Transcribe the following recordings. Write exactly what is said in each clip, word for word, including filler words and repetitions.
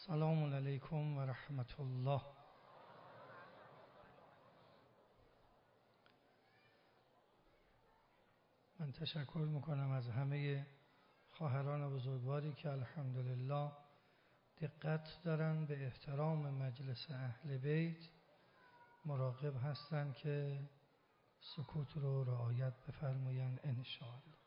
السلام علیکم و رحمت الله. من تشکر میکنم از همه خواهران بزرگواری که الحمدلله دقت دارن به احترام مجلس اهل بیت، مراقب هستن که سکوت رو رعایت بفرمایند انشاءالله.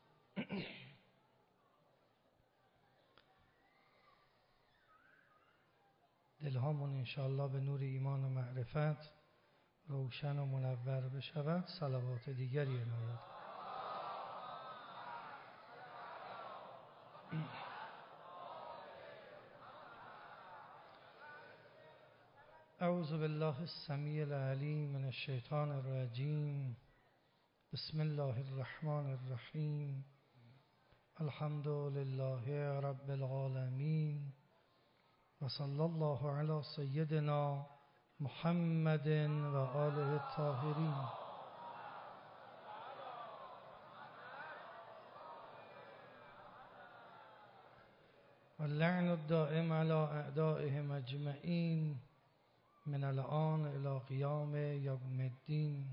دلهامون انشاءالله به نور ایمان و معرفت روشن و منور بشود. صلوات دیگری عنایت. اعوذ بالله السمیع العلیم من الشیطان الرجیم. بسم الله الرحمن الرحیم. الحمد لله رب العالمین و صلی الله علی سیدنا محمد و آله الطاهرین. واللعن الدائم على اعدائهم اجمعین من الآن الى قیام یوم الدین.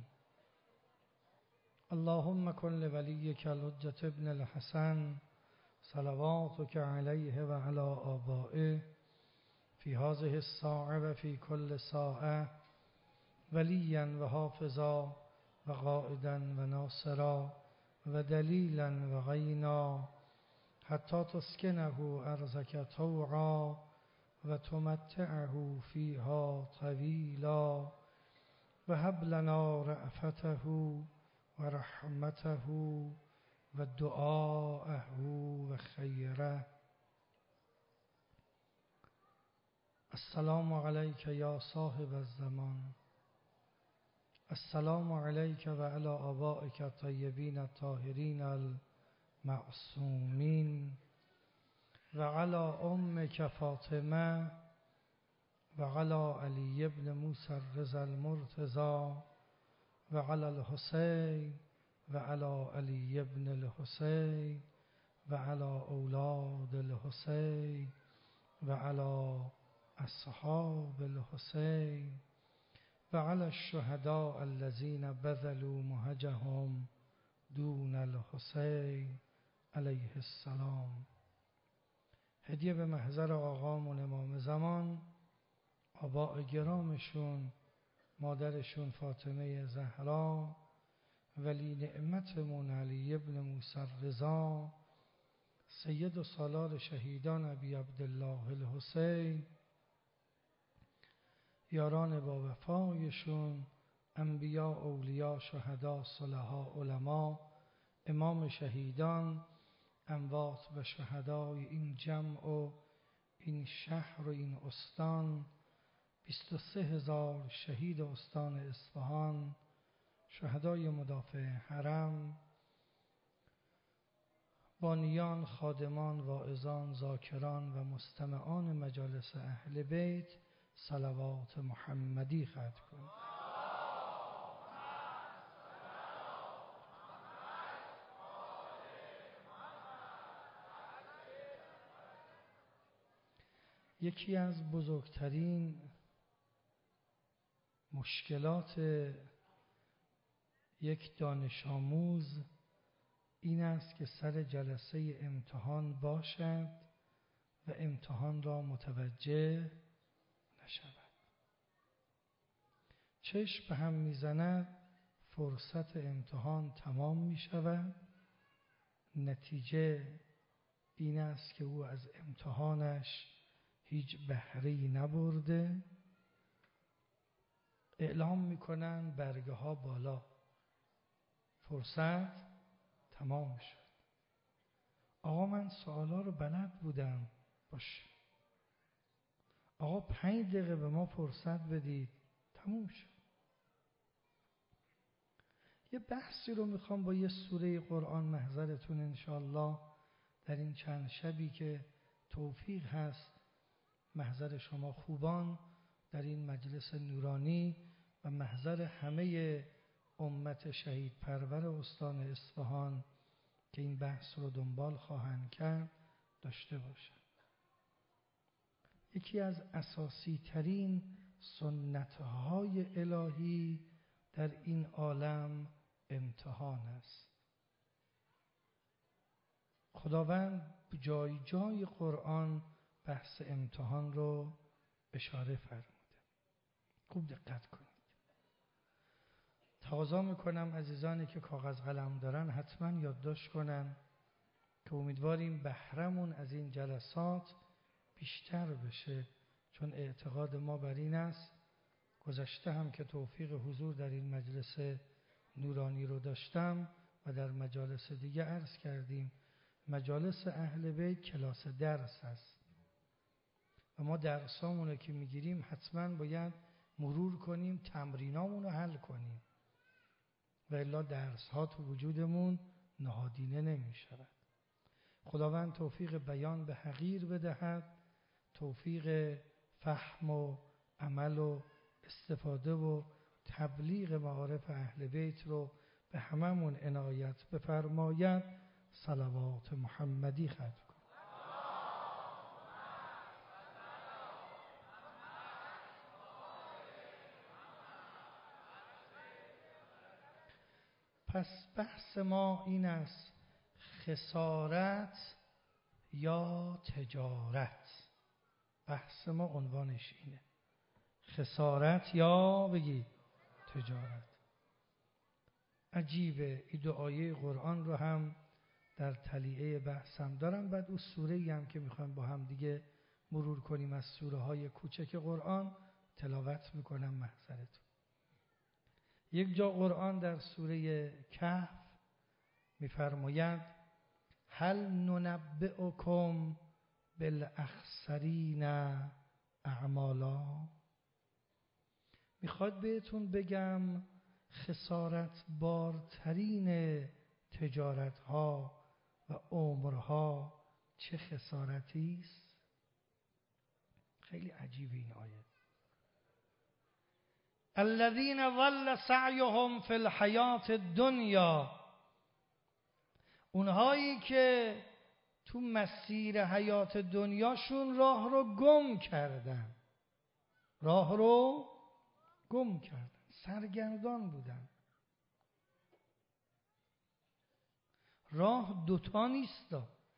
اللهم کن لولیک الحجة ابن الحسن صلواتک علیه و علی آبائه فی هذه الساعة و فی کل ساعة ولیا و حافظا و قائدا و ناصرا و دلیلا و غینا حتی تسکنه ارضک طوعا و تمتعه فیها طویلا و هب لنا رأفته و رحمته و دعاءه و خیره. السلام علیک یا صاحب الزمان. السلام علیک و علی آبائک الطیبین الطاهرین المعصومین و علی امک فاطمه و علی علی ابن موسی الرضا المرتضی و علی الحسین و علی علی ابن الحسین و علی اولاد الحسین و علی اصحاب الحسین و علی الشهداء الذین بذلوا مهجهم دون الحسین علیه السلام. هدیه به محضر آقامون امام زمان، آباء گرامشون، مادرشون فاطمه زهرا، ولی نعمتمون علی ابن موسی الرضا، سید و سالار شهیدان ابی عبدالله الحسین، یاران با وفایشون، انبیا، اولیا، شهدا، صلحا، علما، امام شهیدان، اموات و شهدای این جمع و این شهر و این استان، بیست و سه هزار شهید استان اصفهان، شهدای مدافع حرم، بانیان، خادمان، واعظان، ذاکران و مستمعان مجالس اهل بیت صلوات محمدی ختم کن. یکی از بزرگترین مشکلات یک دانش آموز این است که سر جلسه امتحان باشد و امتحان را متوجه نشود. چشم به هم میزند، فرصت امتحان تمام می شود، نتیجه این است که او از امتحانش هیچ بهره‌ای نبرده. اعلام میکنن برگه ها بالا، فرصت تمام شد. آقا من سوالا رو بلد بودم، باش آقا پنج دقیقه به ما فرصت بدید، تموم شد. یه بحثی رو میخوام با یه سوره قرآن محضرتون انشاءالله در این چند شبی که توفیق هست محضر شما خوبان در این مجلس نورانی و محضر همه امت شهید پرور استان اصفهان که این بحث رو دنبال خواهند کرد داشته باشند. یکی از اساسی ترین سنتهای الهی در این عالم امتحان است. خداوند جای جای قرآن بحث امتحان رو اشاره فرموده. خوب دقت کنید. تقاضا میکنم عزیزانی که کاغذ قلم دارن حتما یادداشت کنن که امیدواریم بهرمون از این جلسات بیشتر بشه، چون اعتقاد ما بر این است، گذشته هم که توفیق حضور در این مجلس نورانی رو داشتم و در مجالس دیگه عرض کردیم، مجالس اهل بیت کلاس درس است و ما درسامونو که میگیریم حتما باید مرور کنیم، تمرینامونو حل کنیم و الا درس ها تو وجودمون نهادینه نمی شود. خداوند توفیق بیان به حقیر بدهد، توفیق فهم و عمل و استفاده و تبلیغ معارف اهل بیت رو به هممون عنایت بفرماید. صلوات محمدی ختم کن. پس بحث ما این است: خسارت یا تجارت. بحث ما عنوانش اینه: خسارت یا بگید تجارت. عجیبه، این دو آیه قرآن رو هم در تلیعه بحثم دارم، بعد اون سوره‌ای هم که میخوایم با هم دیگه مرور کنیم از سوره های کوچک قرآن تلاوت میکنم محضرتون. یک جا قرآن در سوره کهف میفرماید: هل ننبئکم بالاخسرین اعمالا. میخواد بهتون بگم خسارت بارترین تجارت ها و عمرها چه خسارتی است. خیلی عجیب این آیه. الذین ضل سعیهم فی الحیات الدنیا. اونهایی که تو مسیر حیات دنیاشون راه رو گم کردن، راه رو گم کردن، سرگردان بودن. راه دوتا نیست.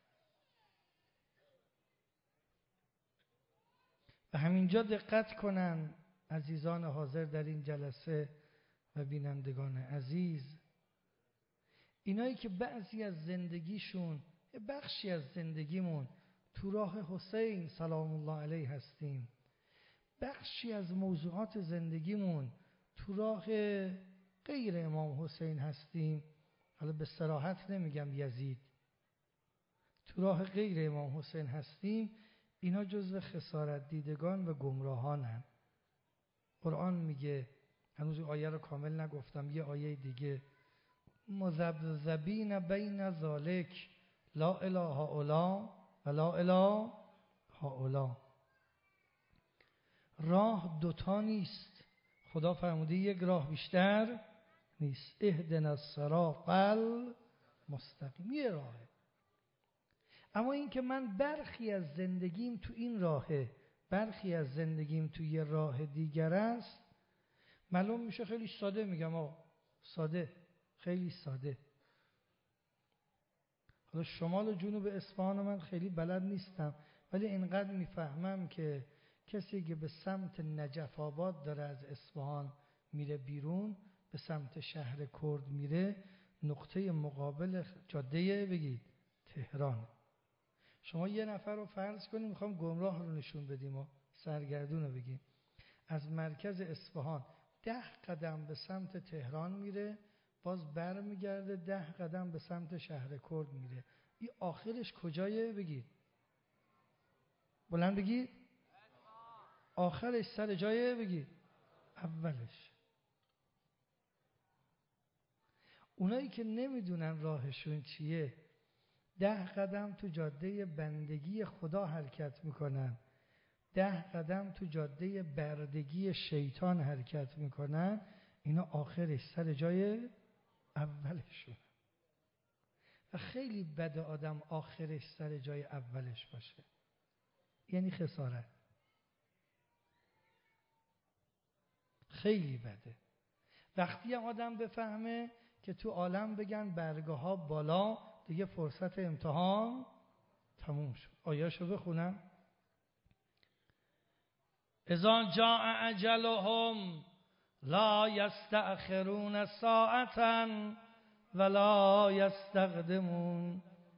و همینجا دقت کنن عزیزان حاضر در این جلسه و بینندگان عزیز، اینایی که بعضی از زندگیشون، یه بخشی از زندگیمون تو راه حسین سلام الله علیه هستیم، بخشی از موضوعات زندگیمون تو راه غیر امام حسین هستیم. حالا به صراحت نمیگم یزید، تو راه غیر امام حسین هستیم. اینا جزو خسارت دیدگان و گمراهانن. قرآن میگه، هنوز آیه رو کامل نگفتم، یه آیه دیگه: مذبذبین بین ذالک لا اله هؤلاء و لا اله هؤلاء. راه دوتا نیست. خدا فرموده یک راه بیشتر نیست. اهدنا الصراط المستقیم. یه راهه. اما این که من برخی از زندگیم تو این راهه، برخی از زندگیم تو یه راه دیگر است، معلوم میشه. خیلی ساده میگم، آه ساده، خیلی ساده. حالا شمال و جنوب اصفهان من خیلی بلد نیستم، ولی اینقدر میفهمم که کسی که به سمت نجف آباد داره از اصفهان میره بیرون، به سمت شهر کرد میره، نقطه مقابل جاده بگید تهران. شما یه نفر رو فرض کنیم میخوام گمراه رو نشون بدیم و سرگردون رو بگیم، از مرکز اصفهان ده قدم به سمت تهران میره، باز بر میگرده ده قدم به سمت شهر کرد میره. این آخرش کجایه بگید؟ بلند بگید. آخرش سر جایه بگید؟ اولش. اونایی که نمیدونن راهشون چیه، ده قدم تو جاده بندگی خدا حرکت میکنن، ده قدم تو جاده بردگی شیطان حرکت میکنن. اینا آخرش سر جای اولشون. و خیلی بده آدم آخرش سر جای اولش باشه، یعنی خسارت. خیلی بده. وقتی آدم بفهمه که تو عالم بگن برگه ها بالا، دیگه فرصت امتحان تموم شد. آیاشو بخونم. اذا جاء اجلهم لا یستأخرون ساعة ولا یستقدمون.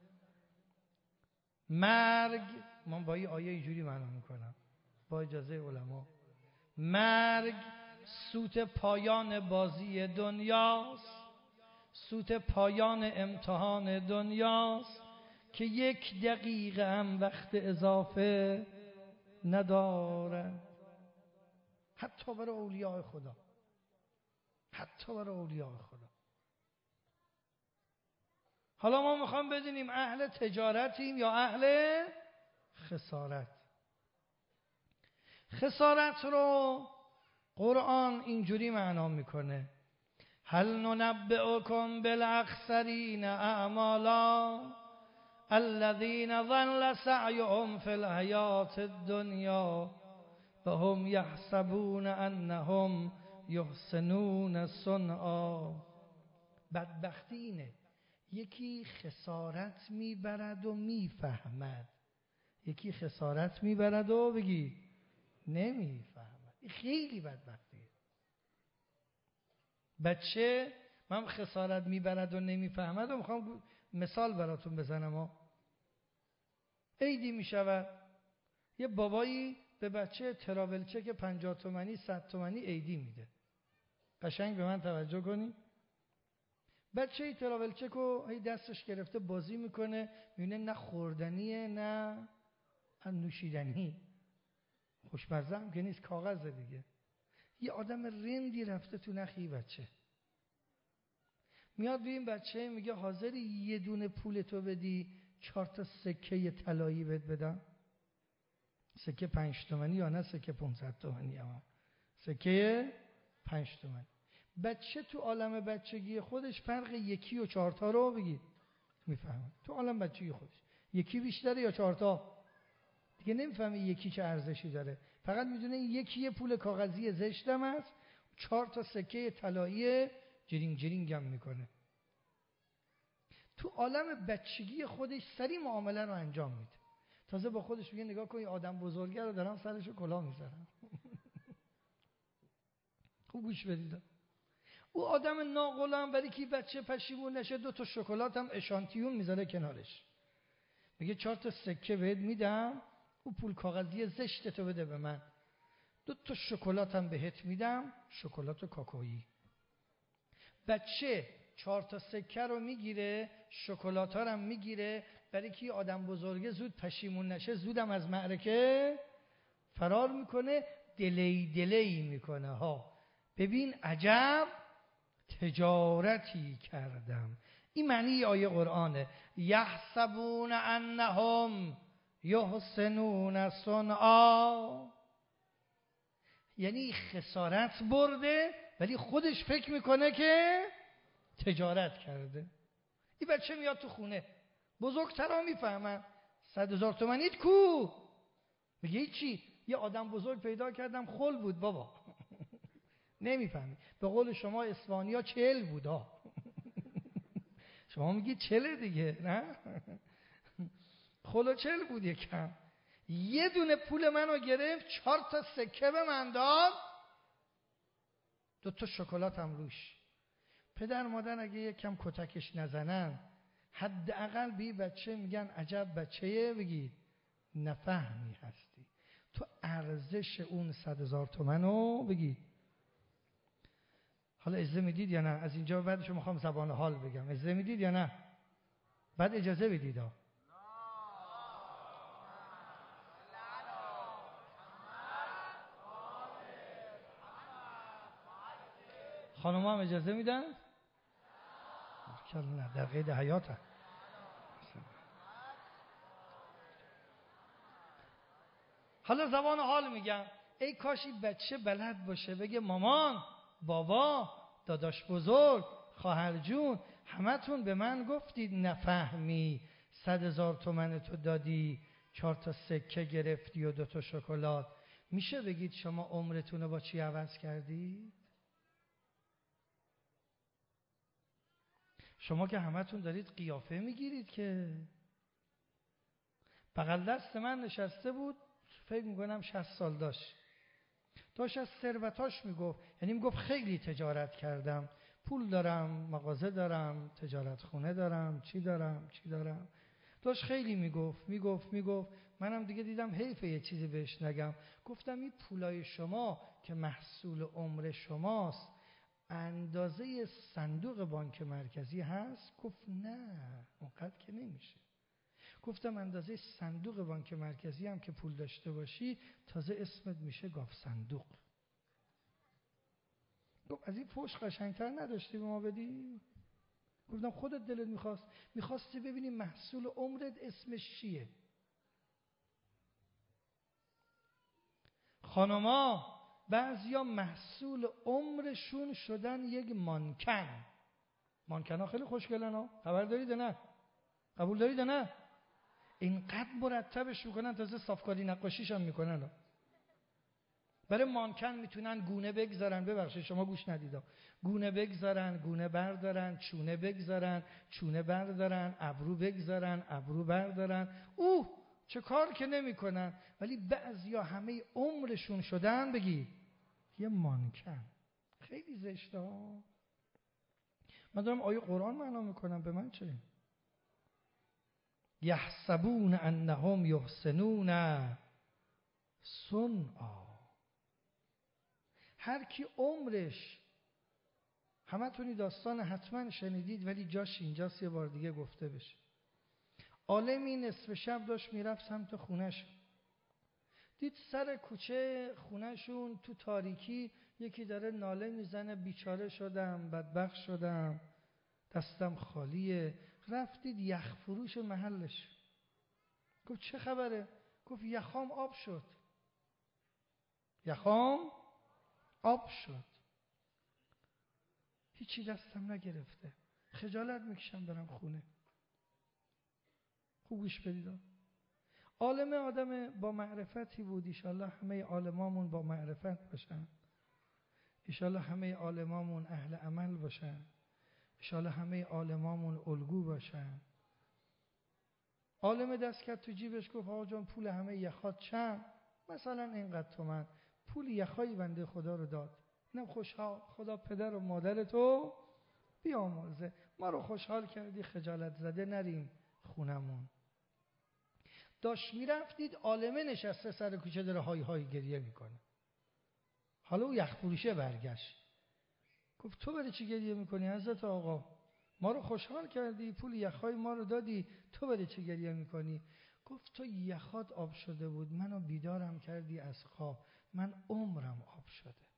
مرگ، من با این آیه اینجوری معنا میکنم با اجازه علما، مرگ سوت پایان بازی دنیاست، سوت پایان امتحان دنیاست که یک دقیقه هم وقت اضافه نداره، حتی برای اولیاء خدا، حتی برای اولیاء خدا. حالا ما میخوام بدونیم اهل تجارتیم یا اهل خسارت. خسارت رو قرآن اینجوری معنا میکنه: هل ننبئکم بالاخسرین اعمالا الذین ضل سعیهم فی الحیاة الدنیا وهم یحسبون انهم یحسنون صنعا. بدبختی اینه، یکی خسارت میبرد و میفهمد، یکی خسارت میبرد و بگی نمیفهمد. این خیلی بدبختیه. بچه من خسارت میبرد و نمیفهمد و میخوام مثال براتون بزنم. ها عیدی میشود، یه بابایی به بچه تراول چک پنجاه تومانی صد تومانی عیدی میده. قشنگ به من توجه کنی. بچه ای تراول چک رو هی دستش گرفته بازی میکنه، میبینه نه خوردنیه نه نوشیدنی، خوشمزه هم که نیست، کاغذه دیگه. یه آدم رندی رفته تو نخی بچه، میاد به این بچه میگه حاضری یه دونه پول تو بدی چهار تا سکه طلایی بهت بدم؟ سکه پنج تومانی یا نه سکه پانصد تومانی؟ اما سکه پنج تومانی. بچه تو عالم بچگی خودش فرق یکی و چهار تا رو بگید میفهمه. تو عالم بچگی خودش یکی بیشتره یا چهار تا دیگه نمیفهمه یکی چه ارزشی داره، فقط میدونه یکی یه پول کاغذی زشتم است، چهار تا سکه طلایی جرینگ جرینگ هم میکنه. تو عالم بچگی خودش سری معامله رو انجام میده. تازه با خودش میگه نگاه کن این آدم بزرگه رو دارم سرشو کلاه میذارم. خوب گوش بدید. او آدم ناقلم برای که بچه پشیمون نشه دو تا شکلات هم اشانتیون میذاره کنارش، میگه چهار تا سکه بهت میدم، او پول کاغذی زشت تو بده به من، دو تا شکلات هم بهت میدم، شکلات کاکائویی. بچه چهار تا سکه رو میگیره، شکلات ها رو هم میگیره، برای که آدم بزرگه زود پشیمون نشه، زودم از معرکه فرار میکنه، دلی دلی میکنه. ها ببین عجب تجارتی کردم. این معنی آیه قرآنه. یحسبون انهم یحسنون صنعا، یعنی خسارت برده ولی خودش فکر میکنه که تجارت کرده. این بچه میاد تو خونه، بزرگترا میفهمن صد هزار تومنیت کو؟ میگه چی؟ یه آدم بزرگ پیدا کردم خل بود بابا. نمیفهمی. به قول شما اسپانیا چل بود ها. شما میگی چله دیگه نه؟ خل و چل بود یکم. یه دونه پول منو گرفت، چهار تا سکه به من داد، دو تا شکلات هم روش. پدر مادر اگه یکم کتکش نزنن، حداقل به بچه میگن عجب بچه‌یه، بگید نفهمی هستی. تو ارزش اون صد هزار تومنو بگید. حالا اجازه میدید یا نه؟ از اینجا بعدش میخوام زبان حال بگم. اجازه میدید یا نه؟ بعد اجازه بدید ها. خانم هم اجازه میدن؟ نه، در قید حیات هم. حالا زبان حال میگم. ای کاشی بچه بلد باشه بگه مامان، بابا، داداش بزرگ، خواهر جون، همتون به من گفتید نفهمی، صد هزار تومن تو دادی، چهار تا سکه گرفتی و دو تا شکلات. میشه بگید شما عمرتون رو با چی عوض کردید؟ شما که همتون دارید قیافه میگیرید که. بغل دست من نشسته بود، فکر میکنم شصت سال داشت. داشت از ثروتاش میگفت، یعنی میگفت خیلی تجارت کردم، پول دارم، مغازه دارم، تجارت خونه دارم، چی دارم چی دارم. داشت خیلی میگفت میگفت میگفت منم دیگه دیدم حیفه یه چیزی بهش نگم. گفتم این پولای شما که محصول عمر شماست اندازه صندوق بانک مرکزی هست؟ گفت نه اونقدر که نمیشه. گفتم اندازه صندوق بانک مرکزی هم که پول داشته باشی تازه اسمت میشه گاف صندوق. گفت از این فوش قشنگتر نداشتی به ما بدی؟ گفتم خودت دلت میخواست، میخواستی ببینی محصول عمرت اسمش چیه. خانما بعضیا محصول عمرشون شدن یک مانکن. مانکن ها خیلی خوشگلن ها، خبر دارید نه؟ قبول دارید نه؟ اینقدر مرتبش میکنن تازه صافکاری نقاشیش هم میکنن ها. برای مانکن میتونن گونه بگذارن، ببخشید شما گوش ندیدا، گونه بگذارن، گونه بردارن، چونه بگذارن، چونه بردارن، ابرو بگذارن، ابرو بردارن. اوه چه کار که نمیکنن، ولی بعضیا همه عمرشون شدن بگی یه مانکن. خیلی زشته ها. من دارم آیه قرآن معنا میکنم، به من چه؟ یحسبون انهم یحسنون صنعا. هر کی عمرش، همتونی داستان حتما شنیدید ولی جاش اینجاست یه بار دیگه گفته بشه. عالمی نصف شب داشت میرفت سمت خونش، دید سر کوچه خونهشون تو تاریکی یکی داره ناله میزنه بیچاره شدم، بدبخت شدم، دستم خالیه. رفتید یخ فروش محلش، گفت چه خبره؟ گفت یخام آب شد. یخام آب شد، هیچی دستم نگرفته، خجالت میکشم برم خونه. خوب گوش بدید. عالم آدم با معرفتی بود. ایشالله همه عالمامون با معرفت باشن، ایشالله همه عالمامون اهل عمل باشن، ایشالله همه عالمامون الگو باشن. عالم دست کرد تو جیبش، گفت آقا جان پول همه یخات چند؟ مثلا اینقدر تومن. پول یخای بنده خدا رو داد. اینم خوشحال، خدا پدر و مادر تو بیامرزه، ما رو خوشحال کردی، خجالت زده نریم خونمون. داشت میرفتید عالمه نشسته سر کوچه داره های های گریه میکنه. حالا او یخ فروشه برگشت، گفت تو برای چی گریه میکنی حضرت آقا؟ ما رو خوشحال کردی، پول یخای ما رو دادی، تو برای چی گریه میکنی؟ گفت تو یخات آب شده بود، منو بیدارم کردی از خواب، من عمرم آب شده.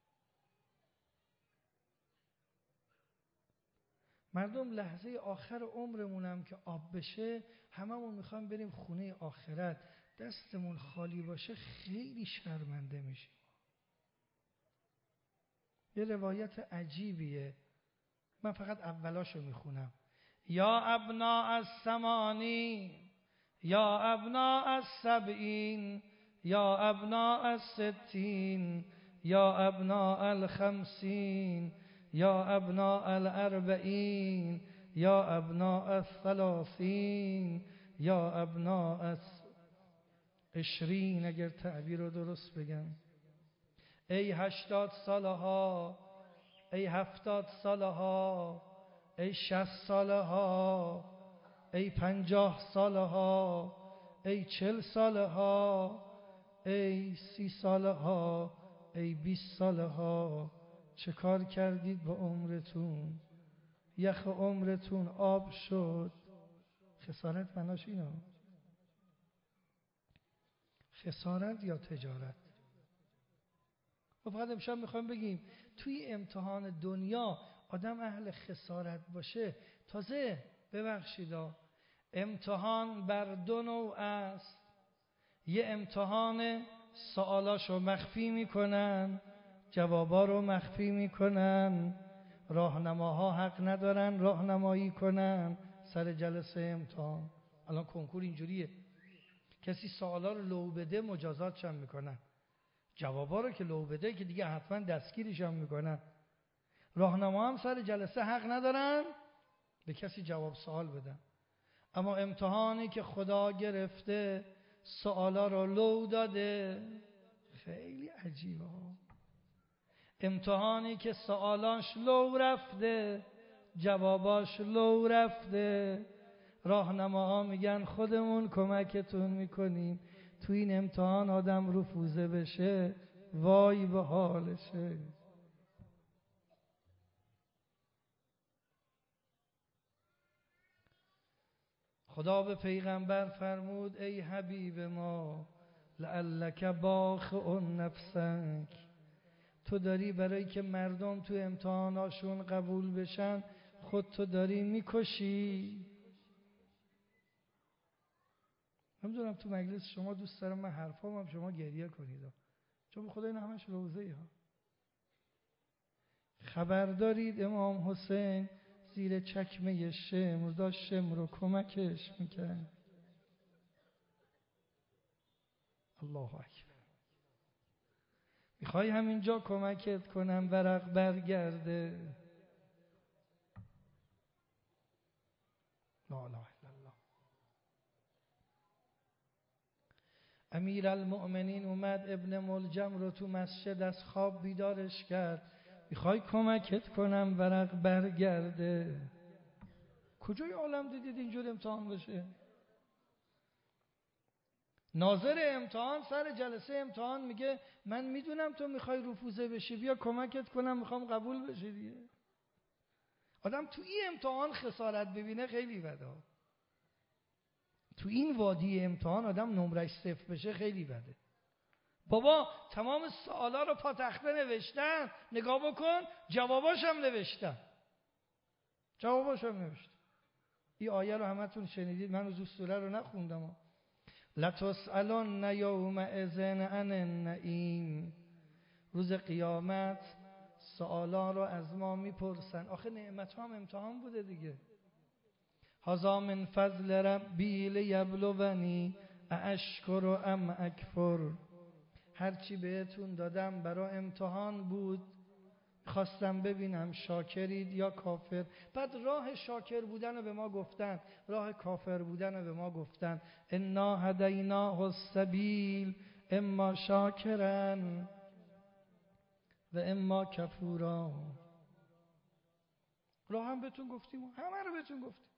مردم لحظه آخر عمرمونم که آب بشه هممون میخوایم بریم خونه آخرت، دستمون خالی باشه خیلی شرمنده میشیم. یه روایت عجیبیه، من فقط اولاشو میخونم. یا ابناء الثمانی، یا ابناء السبعین، یا ابناء الستین، یا ابناء الخمسین، یا ابناء الاربعین، یا ابناء الثلاثین، یا ابناء العشرین اگر تعبیر رو درست بگم. ای هشتاد ساله ها، ای هفتاد ساله ها، ای شصت ساله ها، ای پنجاه ساله ها، ای چل ساله ها، ای سی ساله ها، ای بیست ساله ها. چه کار کردید با عمرتون؟ یخ عمرتون آب شد. خسارت معناش اینه، خسارت یا تجارت. و فقط امشب میخوایم بگیم توی امتحان دنیا آدم اهل خسارت باشه. تازه ببخشید امتحان بر دو نوع است، یه امتحان سوالاشو مخفی میکنن، جوابا رو مخفی میکنن، راهنماها حق ندارن راهنمایی کنن سر جلسه امتحان. الان کنکور اینجوریه، کسی سوالا رو لو بده مجازاتش هم میکنن، جوابا رو که لو بده که دیگه حتما دستگیرش هم میکنن. راهنما هم سر جلسه حق ندارن به کسی جواب سوال بدن. اما امتحانی که خدا گرفته سوالا رو لو داده، خیلی عجیبه ها. امتحانی که سوالاش لو رفته جواباش لو رفته، راهنماها میگن خودمون کمکتون میکنیم تو این امتحان آدم رفوزه بشه وای به حالشه. خدا به پیغمبر فرمود ای حبیب ما لعلک باخع نفسک، تو داری برای که مردم تو امتحاناشون قبول بشن خود تو داری میکشی. نمیدونم تو مجلس شما دوست دارم من حرفام هم شما گریه کنید، چون به خدا این همش روزه ها. خبر دارید امام حسین زیر چکمه شمر داشت شمر رو کمکش میکرد. الله اکبر. میخوای همینجا کمکت کنم ورق برگرده؟ لا اله الا الله. امیرالمؤمنین اومد ابن ملجم رو تو مسجد از خواب بیدارش کرد. میخوای کمکت کنم ورق برگرده؟ کجای عالم دیدید اینجور امتحان بشه؟ ناظر امتحان سر جلسه امتحان میگه من میدونم تو میخوای رفوزه بشی، بیا کمکت کنم میخوام قبول بشی دیگه. آدم تو این امتحان خسارت ببینه خیلی بده. تو این وادی امتحان آدم نمرش صفر بشه خیلی بده. بابا تمام سوالا رو پاتخته نوشتن، نگاه بکن جواباش هم نوشتن. جواباش هم نوشتن. این آیه رو همتون شنیدید، من روز سوره رو نخوندم. لتسألن یومئذ عن النعیم، روز قیامت سوالا رو از ما میپرسن. آخه نعمت هم امتحان بوده دیگه. هذا من فضل ربی لیبلونی اشکر ام اکفر، هرچی بهتون دادم برای امتحان بود، خواستم ببینم شاکرید یا کافر. بعد راه شاکر بودن رو به ما گفتن، راه کافر بودن رو به ما گفتن. انا هدیناه السبیل اما شاکرن و اما کفورا. راه هم بهتون گفتیم، همه رو بهتون گفتیم.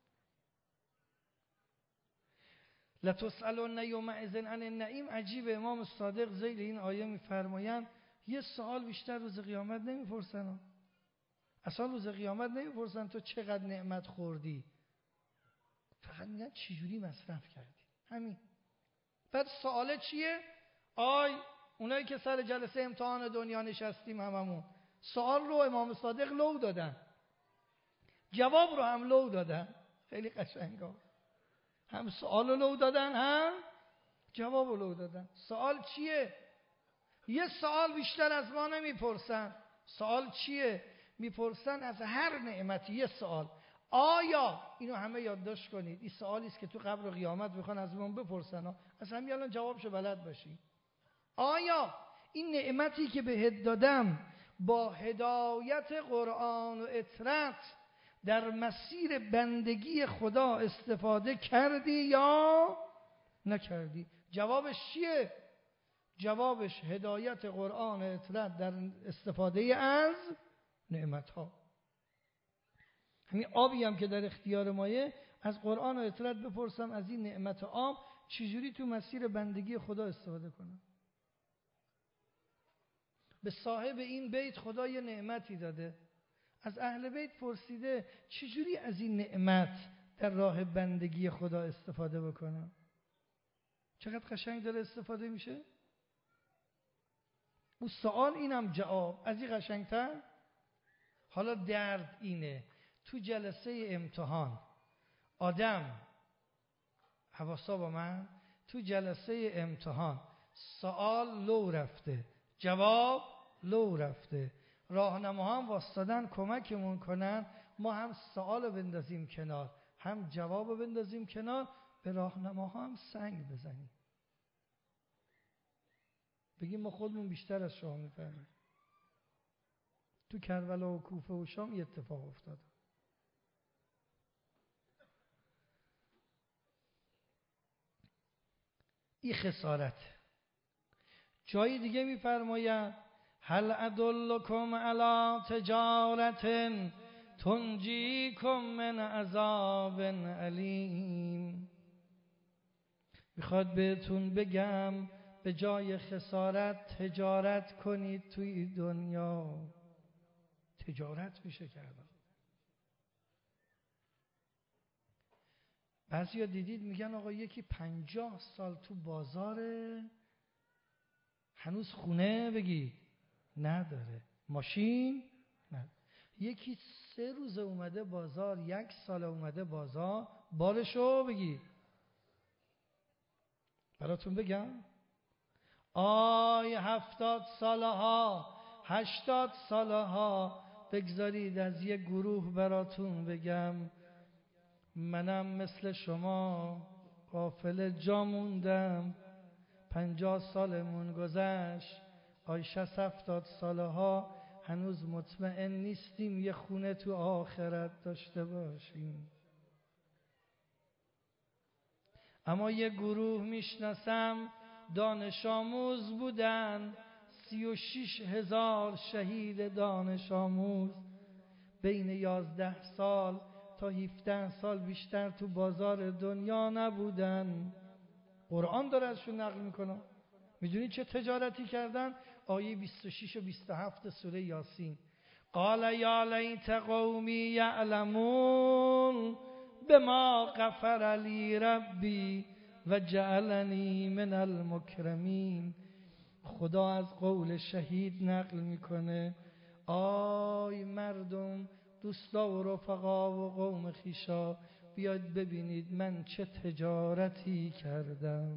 لتسألن یومئذ عن النعیم. عجیب، امام صادق ذیل این آیه میفرمایند یه سوال بیشتر روز قیامت نمیپرسن. اصلا روز قیامت نمیپرسن تو چقدر نعمت خوردی، فقط میگن چجوری مصرف کردی. همین. بعد سوال چیه؟ آی اونایی که سر جلسه امتحان دنیا نشستیم هممون، سوال رو امام صادق لو دادن، جواب رو هم لو دادن. خیلی قشنگه، هم سوال رو لو دادن هم جواب رو لو دادن. سوال چیه؟ یه سوال بیشتر از ما نمیپرسن. سوال چیه؟ میپرسن از هر نعمتی یه سوال. آیا، اینو همه یادداشت کنید، این سوالی است که تو قبر و قیامت میخوان از ما بپرسن، از همین الان جوابشو بلد باشی. آیا این نعمتی که بهت دادم با هدایت قرآن و اطرت در مسیر بندگی خدا استفاده کردی یا نکردی؟ جوابش چیه؟ جوابش هدایت قرآن و اطرت در استفاده از نعمت ها. همین آبی هم که در اختیار مایه، از قرآن و اطرت بپرسم از این نعمت آب چجوری تو مسیر بندگی خدا استفاده کنم. به صاحب این بیت خدا یه نعمتی داده، از اهل بیت پرسیده چجوری از این نعمت در راه بندگی خدا استفاده بکنم. چقدر قشنگ داره استفاده میشه. اون سوال اینم جواب، از این قشنگتر. حالا درد اینه تو جلسه امتحان آدم، حواسا با من، تو جلسه امتحان سوال لو رفته، جواب لو رفته، راهنماها هم واسطادن کمکمون کنن، ما هم سوال رو بندازیم کنار هم جواب رو بندازیم کنار، به راهنماها هم سنگ بزنیم. بگیم ما خودمون بیشتر از شما میفهمیم. تو کربلا و کوفه و شام یه اتفاق افتاد. این خسارت. جای دیگه میفرماید هل ادلکم علی تجارت تنجیکم من عذاب علیم. میخواد بهتون بگم به جای خسارت تجارت کنید توی دنیا. تجارت میشه کردن. بعضیا دیدید میگن آقا یکی پنجاه سال تو بازاره هنوز خونه بگید نداره، ماشین نداره. یکی سه روز اومده بازار، یک سال اومده بازار، بارشو بگید براتون بگم آی هفتاد ساله ها هشتاد ساله ها بگذارید از یک گروه براتون بگم منم مثل شما غافل جا موندم، پنجاه سالمون گذشت، آی شصت هفتاد ساله ها هنوز مطمئن نیستیم یه خونه تو آخرت داشته باشیم. اما یه گروه میشناسم دانش آموز بودن، سی و شش هزار شهید دانش آموز بین یازده سال تا هفده سال بیشتر تو بازار دنیا نبودن. قرآن داره ازشون نقل میکنه. میدونی چه تجارتی کردن؟ آیه بیست و شش و بیست و هفت سوره یاسین. قال یا لیت قومی یعلمون بما غفر لی ربی و جعلنی من المکرمین. خدا از قول شهید نقل میکنه آی مردم، دوستا و رفقا و قوم خیشا، بیاید ببینید من چه تجارتی کردم.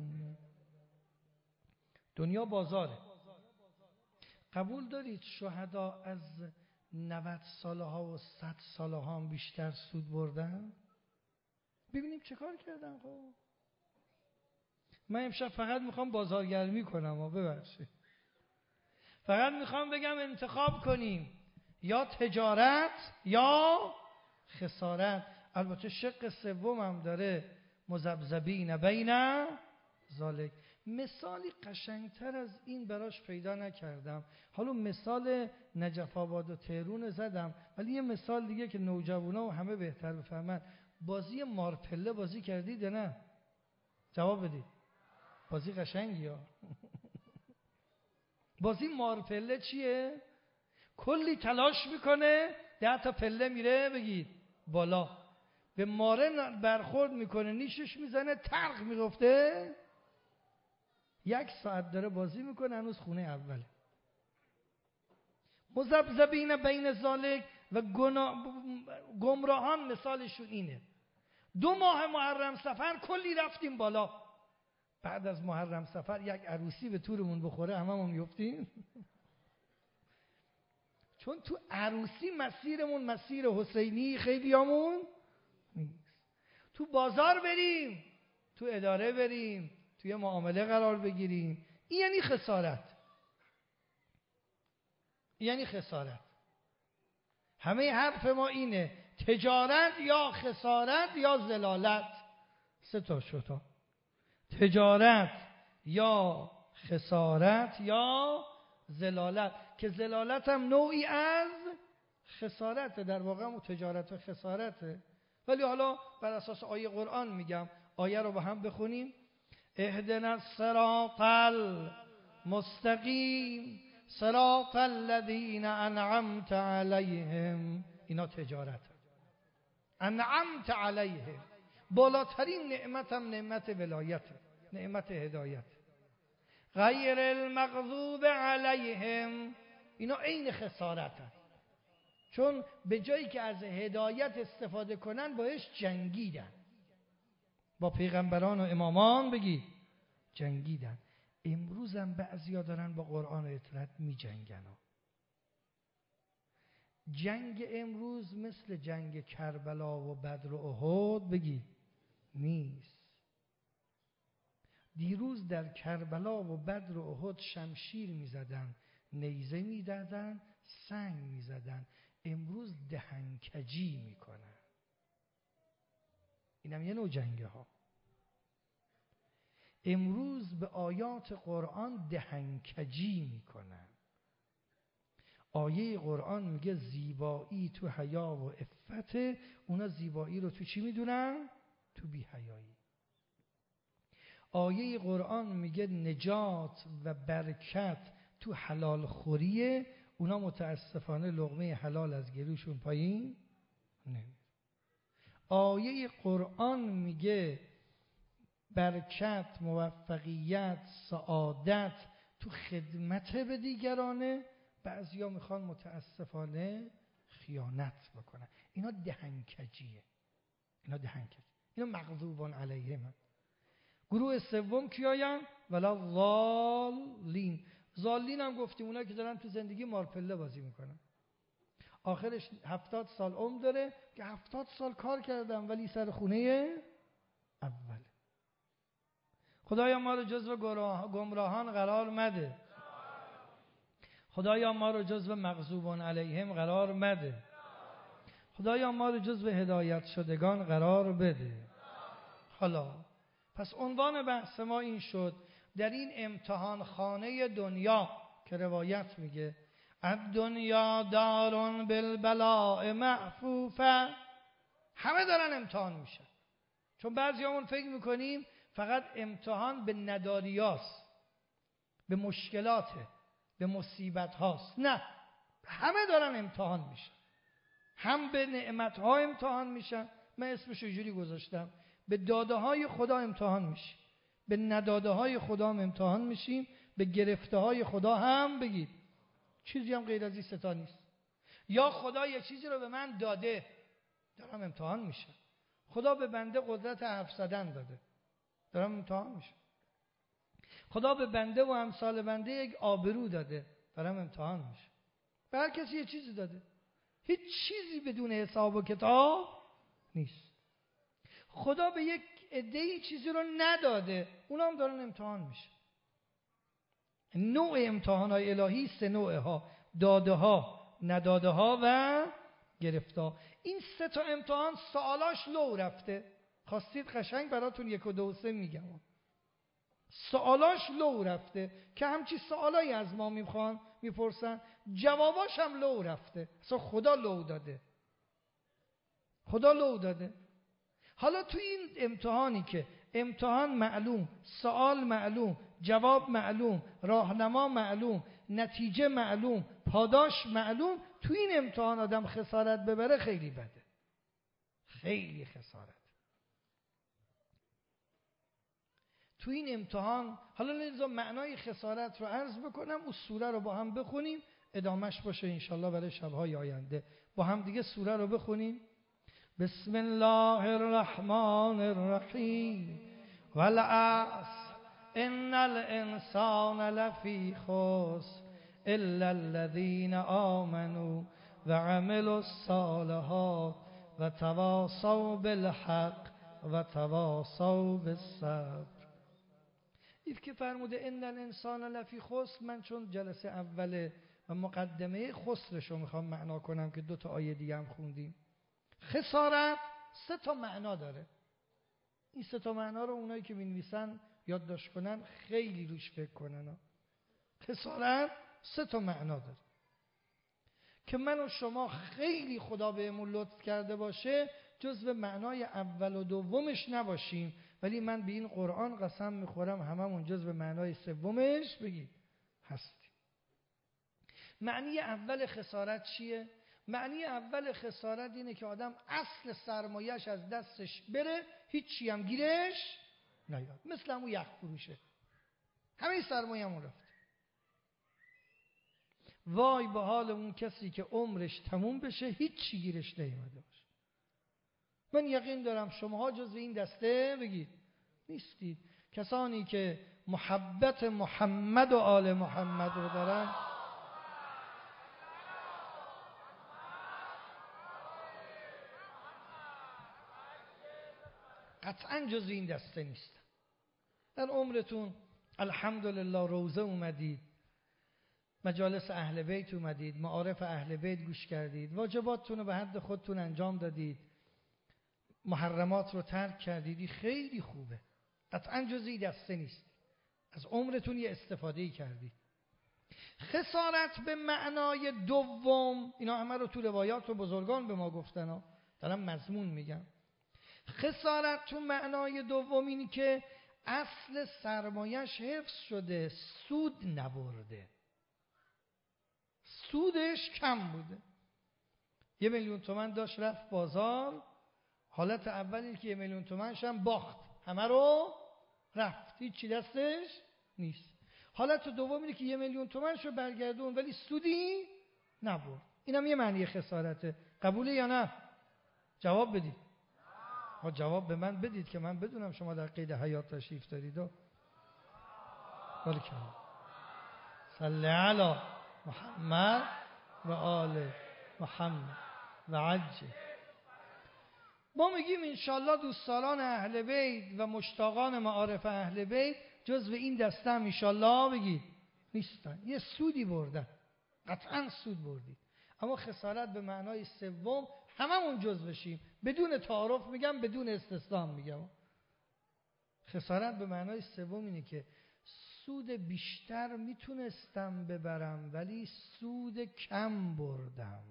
دنیا بازاره. قبول دارید شهدا از نود ساله ها و صد ساله ها هم بیشتر سود بردن؟ ببینیم چه کار کردن. خب من امشب فقط میخوام بازارگرمی کنم و ببخشید فقط میخوام بگم انتخاب کنیم یا تجارت یا خسارت. البته شق سوم هم داره مذبذبین بین ذالک. مثالی قشنگتر از این براش پیدا نکردم. حالا مثال نجف آباد و تهرون زدم، ولی یه مثال دیگه که نوجوانا و همه بهتر بفهمن. بازی مارپله بازی کردید نه؟ جواب بدید. بازی قشنگی ها. بازی مارپله چیه؟ کلی تلاش میکنه ده تا پله میره بگید بالا، به ماره برخورد میکنه نیشش میزنه ترق میگفته، یک ساعت داره بازی میکنه هنوز خونه اوله. مذبذبین بین ذالک و گمراهان مثالشون اینه. دو ماه محرم سفر کلی رفتیم بالا، بعد از محرم سفر یک عروسی به تورمون بخوره هممون میفتیم. چون تو عروسی مسیرمون مسیر حسینی خیلیامون نیست. تو بازار بریم، تو اداره بریم، توی معامله قرار بگیریم، این یعنی خسارت. یعنی خسارت. همه حرف ما اینه تجارت یا خسارت یا ضلالت. سه تا شتا. تجارت یا خسارت یا ضلالت، که ضلالت هم نوعی از خسارته. در واقع هم تجارت و خسارته. ولی حالا بر اساس آیه قرآن میگم. آیه رو با هم بخونیم. اهدنا الصراط المستقیم صراط الذین انعمت علیهم. اینا تجارت. انعمت علیهم، بالاترین نعمت هم نعمت ولایت، نعمت هدایت. غیر المغضوب علیهم، اینا عین خسارت هست. چون به جایی که از هدایت استفاده کنن باش جنگیدن، با پیغمبران و امامان بگید جنگیدن. امروز هم بعضیا دارن با قرآن و اطاعت می جنگن. جنگ امروز مثل جنگ کربلا و بدر و احد بگید نیست. دیروز در کربلا و بدر و احد شمشیر میزدن، نیزه میزدن، سنگ میزدن. امروز دهنکجی میکنن. اینم یه نوع جنگه ها. امروز به آیات قرآن دهنکجی میکنن. آیه قرآن میگه زیبایی تو حیا و عفت، اونا زیبایی رو تو چی میدونن؟ تو بی حیایی. آیه قرآن میگه نجات و برکت تو حلال خوریه، اونا متاسفانه لقمه حلال از گلوشون پایین نمیره. آیه قرآن میگه برکت، موفقیت، سعادت تو خدمت به دیگرانه، بعضیا میخوان متاسفانه خیانت بکنن. اینا دهنکجیه. اینا دهنکجی. اینا مغضوبان علیهم. گروه سوم کیاین؟ ولا ضالین. ضالین هم گفتیم اونا که دارن تو زندگی مارپله بازی میکنن. آخرش هفتاد سال عمر داره که هفتاد سال کار کردم ولی سر خونه اوله. خدایا ما رو جزو گمراهان قرار مده. خدایا ما رو جزو مغضوبان علیهم قرار مده. خدایا ما رو جزو هدایت شدگان قرار بده. حالا پس عنوان بحث ما این شد، در این امتحان خانه دنیا که روایت میگه الدنیا دارون بالبلاء محفوفه، همه دارن امتحان میشن. چون بعضیامون فکر میکنیم فقط امتحان به نداریاست، به مشکلاته، به مصیبت هاست. نه، همه دارن امتحان میشن. هم به نعمت ها امتحان میشن، من اسمش اینجوری گذاشتم، به داده های خدا امتحان میشیم، به نداده های خدا هم امتحان میشیم، به گرفته های خدا هم بگید چیزی هم غیر از این ستا نیست. یا خدا یه چیزی رو به من داده، دارم امتحان میشم. خدا به بنده قدرت حرف زدن داده، دارم امتحان میشم. خدا به بنده و امثال بنده یک آبرو داده، دارم امتحان میشم. به هر کسی یه چیزی داده. هیچ چیزی بدون حساب و کتاب نیست. خدا به یک عده‌ای چیزی رو نداده، اونا هم دارن امتحان میشه. نوع امتحانات الهی سه نوعه ها: داده ها، نداده ها و گرفته ها. این سه تا امتحان سوالاش لو رفته. خواستید قشنگ براتون یک و دو و سه میگم. سوالاش لو رفته که همچی سوالایی از ما میخوان میپرسن، جواباش هم لو رفته. اصلا خدا لو داده. خدا لو داده. حالا تو این امتحانی که امتحان معلوم، سوال معلوم، جواب معلوم، راهنما معلوم، نتیجه معلوم، پاداش معلوم، تو این امتحان آدم خسارت ببره خیلی بده. خیلی خسارت. تو این امتحان حالا لذا معنای خسارت رو عرض بکنم، اون سوره رو با هم بخونیم، ادامش باشه انشالله برای شبهای آینده. با هم دیگه سوره رو بخونیم. بسم الله الرحمن الرحیم. والعصر ان الانسان لفی خسر الا الذین آمنوا وعملوا الصالحات وتواصوا بالحق وتواصوا بالصبر. این که فرموده ان الانسان لفی خسر، من چون جلسه اوله و مقدمه خسرش رو میخوام معنا کنم که دو تا آیه دیگه هم خوندیم. خسارت سه تا معنا داره. این سه تا معنا رو اونایی که می‌نویسن یادداشت کنن، خیلی روش فکر کنن. خسارت سه تا معنا داره که من و شما خیلی خدا بهمون لطف کرده باشه جزو معنای اول و دومش نباشیم، ولی من به این قرآن قسم میخورم هممون جزو معنای سومش بگید هستیم. معنی اول خسارت چیه؟ معنی اول خسارت اینه که آدم اصل سرمایه‌اش از دستش بره، هیچی هم گیرش نیاد. مثل همون یخ فروشه، همه سرمایه‌مون رفت. وای به حال اون کسی که عمرش تموم بشه هیچی گیرش نیومده باشه. من یقین دارم شماها جزو این دسته بگید نیستید. کسانی که محبت محمد و آل محمد رو دارن قطعا جزو این دسته نیستن. در عمرتون الحمدلله روزه اومدید، مجالس اهل بیت اومدید، معارف اهل بیت گوش کردید، واجباتتون رو به حد خودتون انجام دادید، محرمات رو ترک کردید، این خیلی خوبه. قطعا جزئی دسته نیست، از عمرتون یه استفاده‌ای کردید. خسارت به معنای دوم، اینا همه رو تو روایات و بزرگان به ما گفتن ها، دارم مضمون میگم. خسارت تو معنای دوم اینی که اصل سرمایش حفظ شده، سود نبرده، سودش کم بوده. یه میلیون تومن داشت رفت بازار، حالت اولی که یه میلیون تومنش هم باخت، همه رو رفت، هیچی دستش نیست. حالت دوم اینه که یه میلیون تومنش رو برگردون ولی سودی نبرد. اینم یه معنی خسارته. قبوله یا نه؟ جواب بدید. ها جواب به من بدید که من بدونم شما در قید حیات تشریف دارید. بارک الله. صلی علی محمد و آل محمد و عجل. ما میگیم انشالله دوستداران اهل بیت و مشتاقان معارف اهل بیت جزو این دسته هم انشالله بگید نیستن، یه سودی بردن، قطعا سود بردید. اما خسارت به معنای سوم هممون جزو بشیم، بدون تعارف میگم، بدون استثنا میگم. خسارت به معنای سوم اینه که سود بیشتر میتونستم ببرم ولی سود کم بردم.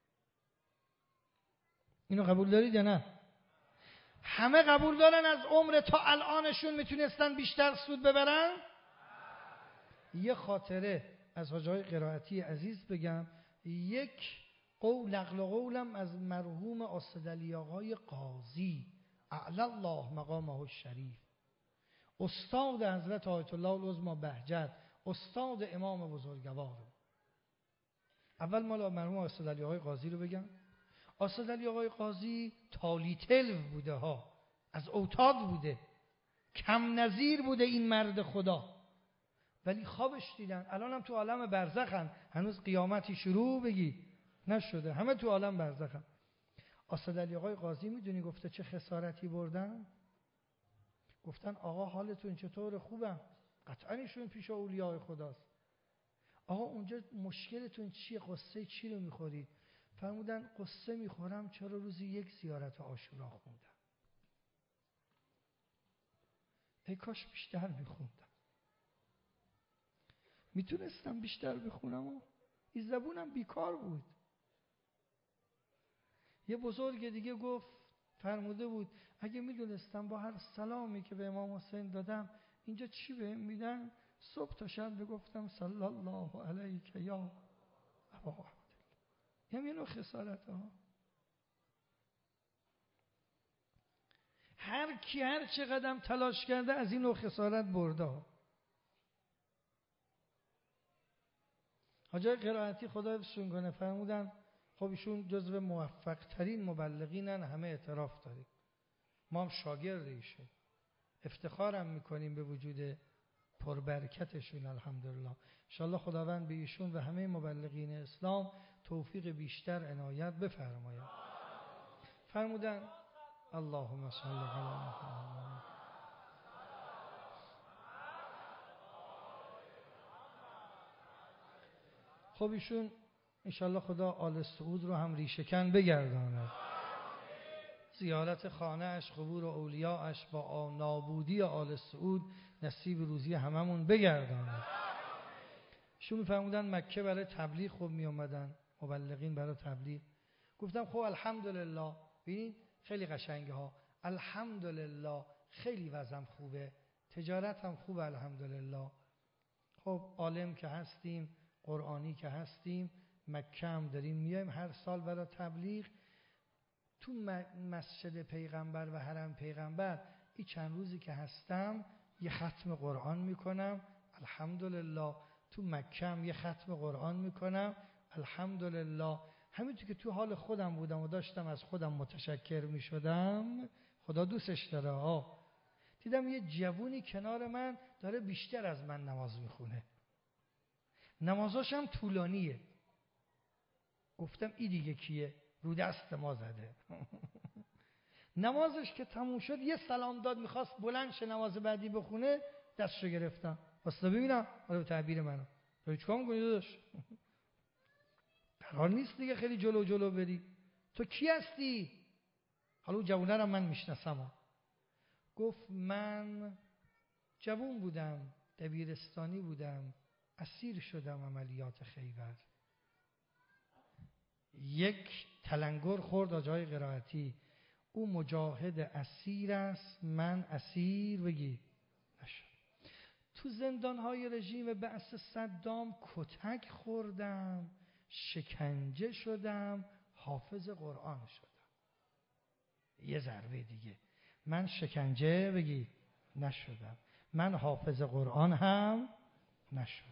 اینو قبول دارید یا نه؟ همه قبول دارن از عمر تا الانشون میتونستن بیشتر سود ببرن؟ یه خاطره از حاجای قرائتی عزیز بگم. یک قول نقل قولم از مرحوم اسدعلی آقای قاضی اعلی الله مقامه الشریف، استاد حضرت آیت الله العظمی بهجت، استاد امام بزرگوار. اول مال مرحوم اسدعلی آقای قاضی رو بگم. اسدعلی آقای قاضی تالی تلو بوده ها، از اوتاد بوده، کم نظیر بوده این مرد خدا، ولی خوابش دیدن. الان هم تو عالم برزخن، هنوز قیامتی شروع بگی نشده، همه تو عالم برزخن. اسدعلی آقای قاضی میدونی گفته چه خسارتی بردن؟ گفتن آقا حالتون چطور؟ خوبم. قطعا ایشون پیش اولیاء خداست. آقا اونجا مشکلتون چیه؟ قصه چی رو میخورید؟ فرمودن قصه میخورم چرا روزی یک زیارت عاشورا خوندم. ای کاش بیشتر میخوندم، میتونستم بیشتر بخونم و این زبونم بیکار بود. یه بزرگ دیگه گفت، فرموده بود اگه میدونستم با هر سلامی که به امام حسین دادم اینجا چی بهم میدن، صبح تا شب بگفتم صلی الله علیک یا ابا عبدالله. هم یه نوع خسارت ها. هر کی هر چه قدم تلاش کرده از این نوع خسارت برده ها. حاجای قرائتی خدا حفظشون کنه فرمودن خب ایشون جزو موفق ترین مبلغینن، همه اعتراف داریم، ما هم شاگرد ایشون، افتخارم میکنیم به وجود پربرکتشون. الحمدلله. ان شاءالله خداوند به ایشون و همه مبلغین اسلام توفیق بیشتر عنایت بفرماید. فرمودن اللهم صل علی محمد. خب ایشون انشالله خدا آل سعود رو هم ریشه‌کن بگرداند، زیارت خانه اش، قبور اولیاءش با نابودی آل سعود نصیب روزی هممون بگرداند. ایشون میفرمودن مکه برای تبلیغ خوب می اومدن، مبلغین برای تبلیغ. گفتم خب الحمدلله، ببینید خیلی قشنگه ها، الحمدلله خیلی وضعم خوبه، تجارت هم خوبه الحمدلله. خب عالم که هستیم، قرآنی که هستیم، مکه هم داریم میایم هر سال برای تبلیغ. تو مسجد پیغمبر و حرم پیغمبر این چند روزی که هستم یه ختم قرآن میکنم الحمدلله. تو مکه هم یه ختم قرآن میکنم الحمدلله. همینطور که تو حال خودم بودم و داشتم از خودم متشکر میشدم، خدا دوستش داره ها، دیدم یه جوونی کنار من داره بیشتر از من نماز میخونه، نمازاش هم طولانیه. گفتم ای دیگه کیه؟ رو دست ما زده. نمازش که تموم شد یه سلام داد، میخواست بلند شه نماز بعدی بخونه، دستشو گرفتم واسه ببینم حالا تعبیر منو تو چیکار می‌کنی داداش؟ قرار نیست دیگه خیلی جلو جلو بری. تو کی هستی؟ حالا اون جوونه رو من میشناسم. گفت من جوون بودم، دبیرستانی بودم، اسیر شدم عملیات خیبر. یک تلنگر خورد آجای قرائتی، او مجاهد اسیر است، من اسیر بگی نشد. تو زندانهای رژیم بعث صدام کتک خوردم، شکنجه شدم، حافظ قرآن شدم. یه ضربه دیگه، من شکنجه بگی نشدم، من حافظ قرآن هم نشدم.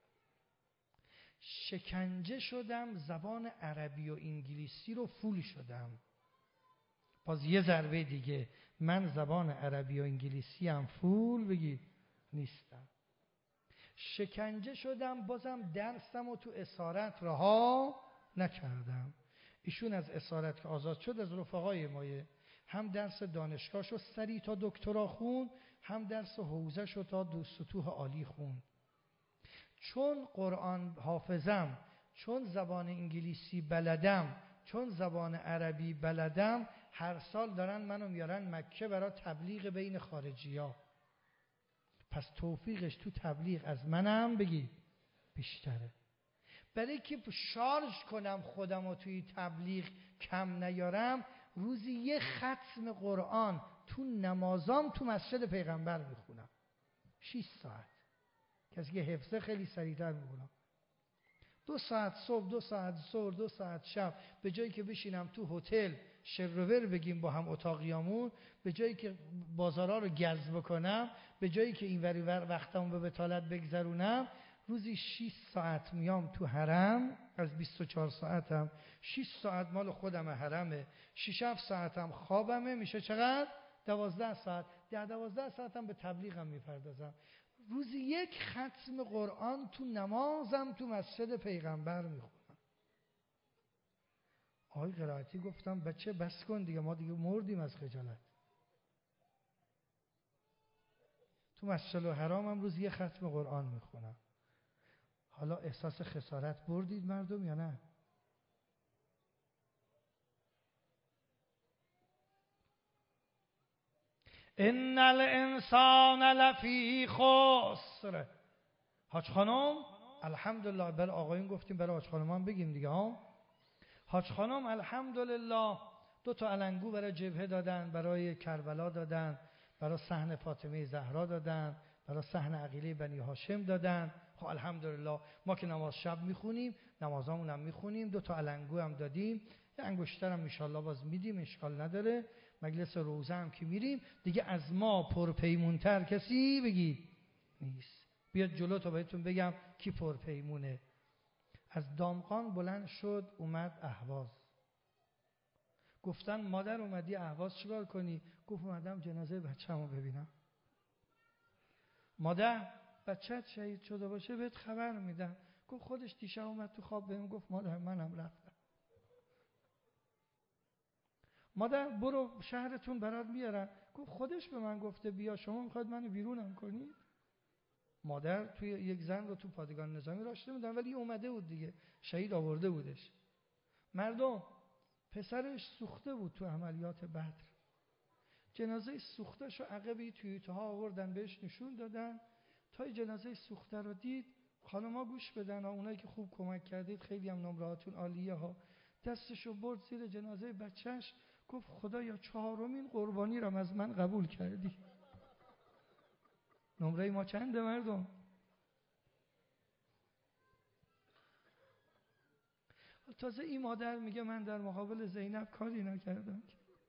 شکنجه شدم، زبان عربی و انگلیسی رو فول شدم. باز یه ضربه دیگه، من زبان عربی و انگلیسی هم فول بگی نیستم. شکنجه شدم، بازم درسم رو تو اسارت رها نکردم. ایشون از اسارت که آزاد شد از رفقای مایه، هم درس دانشگاهشو سری تا دکترا خون، هم درس حوزهشو تا دو سطوح عالی خون. چون قرآن حافظم، چون زبان انگلیسی بلدم، چون زبان عربی بلدم، هر سال دارن منو میارن مکه برای تبلیغ بین خارجی ها. پس توفیقش تو تبلیغ از منم بگی بیشتره. برای که شارژ کنم خودم و توی تبلیغ کم نیارم، روزی یه ختم قرآن تو نمازام تو مسجد پیغمبر میخونم، شش ساعت. کسی که حفظه خیلی سریعتر میخونم، دو ساعت صبح، دو ساعت ظهر، دو ساعت شب. به جایی که بشینم تو هتل شروور بگیم با هم اتاقیامون، به جایی که بازارا رو گز بکنم، به جایی که این وری ور وقتمو به بتالت بگذرونم، روزی شش ساعت میام تو حرم. از بیست و چهار ساعتم شش ساعت مال خودم حرمه، شش هفت ساعتم خوابمه، میشه چقدر؟ دوازده ساعت. ده دوازده ساعتم به تبلیغم میپردازم. روزی یک ختم قرآن تو نمازم تو مسجد پیغمبر میخونم. آقای قرائتی گفتم بچه بس کن دیگه، ما دیگه مردیم از خجالت. تو مسجد الحرامم روزی یک ختم قرآن میخونم. حالا احساس خسارت بردید مردم یا نه؟ ان الانسان لفی خسر. حاج خانم الحمدلله، برای آقایون گفتیم برای حاج خانم هم بگیم دیگه ها. حاج خانم الحمدلله دو تا علنگو برای جبهه دادن، برای کربلا دادن، برای صحن فاطمه زهرا دادن، برای صحن عقیله بنی هاشم دادن. خب الحمدلله ما که نماز شب میخونیم، نمازامون هم میخونیم، دو تا علنگو هم دادیم، یه انگشتر هم ان شاءالله باز میدیم، اشکال نداره. مجلس روزه هم که میریم دیگه از ما پرپیمونتر کسی بگید نیست. بیاد جلو تا بهتون بگم کی پرپیمونه. از دامغان بلند شد اومد اهواز. گفتن مادر اومدی اهواز چیکار کنی؟ گفت اومدم جنازه بچه‌مو ببینم. مادر بچه‌ت شهید شده باشه بهت خبر میدم. گفت خودش دیشب اومد تو خواب بهم گفت مادر منم رفتم. مادر برو شهرتون برات بیارن. گفت خودش به من گفته بیا، شما میخواد منو بیرونم کنی؟ مادر توی یک زن رو تو پادگان نظامی راشته بودن، ولی اومده بود دیگه، شهید آورده بودش. مردم پسرش سوخته بود تو عملیات بدر. جنازه سوخته‌شو عقبی توییته ها آوردن بهش نشون دادن. تا جنازه سوخته رو دید، خانم‌ها گوش بدن ها، اونایی که خوب کمک کردید خیلی هم نمرهاتون عالیه ها. دستشو برد زیر جنازه بچهش، گفت خدایا چهارمین قربانی رو از من قبول کردی. نمره ما چنده مردم؟ تازه این مادر میگه من در مقابل زینب کاری نکردم.